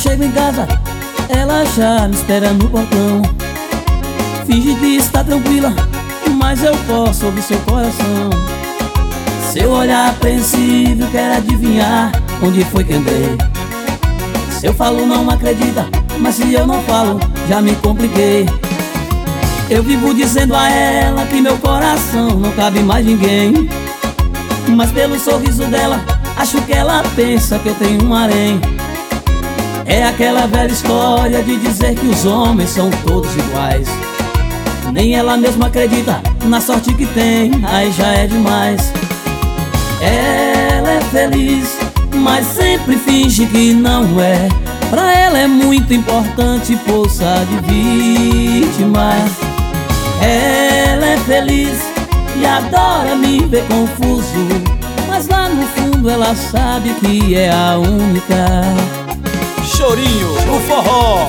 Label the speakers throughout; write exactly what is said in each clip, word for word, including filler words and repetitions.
Speaker 1: chego em casa, ela já me espera no portão. Finge que está tranquila, mas eu posso ouvir seu coração. Seu olhar apreensivo quer adivinhar onde foi que andei. Se eu falo não acredita, mas se eu não falo já me compliquei. Eu vivo dizendo a ela que meu coração não cabe mais ninguém, mas pelo sorriso dela acho que ela pensa que eu tenho um harém. É aquela velha história de dizer que os homens são todos iguais. Nem ela mesma acredita na sorte que tem, aí já é demais. Ela é feliz, mas sempre finge que não é. Pra ela é muito importante poça de vítima. Ela é feliz e adora me ver confuso, mas lá no fundo ela sabe que é a única.
Speaker 2: Chorinho no forró.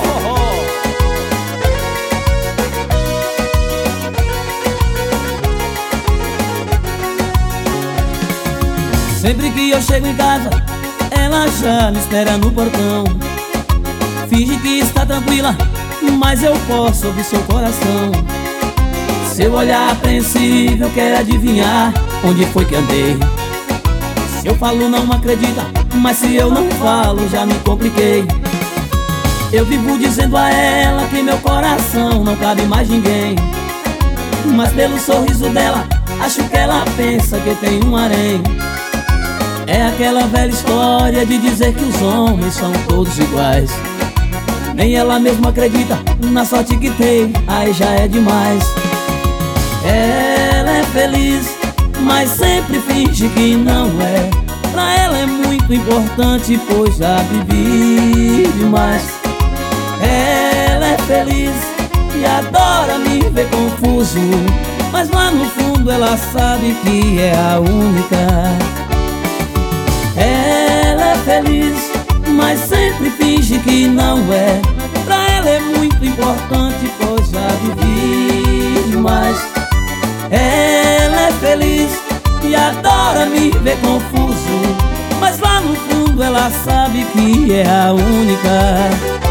Speaker 1: Sempre que eu chego em casa, ela já me espera no portão. Finge que está tranquila, mas eu posso ouvir seu coração. Seu olhar apreensivo quer adivinhar onde foi que andei. Se eu falo não acredita, mas se eu não falo já me compliquei. Eu vivo dizendo a ela que meu coração não cabe mais ninguém, mas pelo sorriso dela acho que ela pensa que eu tenho um harém. É aquela velha história de dizer que os homens são todos iguais. Nem ela mesma acredita na sorte que tem, aí já é demais. Ela é feliz, mas sempre finge que não é. Pra ela é muito importante, pois já vivi demais. Ela é feliz e adora me ver confuso, mas lá no fundo ela sabe que é a única. Ela é feliz, mas sempre finge que não é. Pra ela é muito importante, pois já vivi demais. Ela é feliz e adora me ver confuso, mas lá no fundo ela sabe que é a única.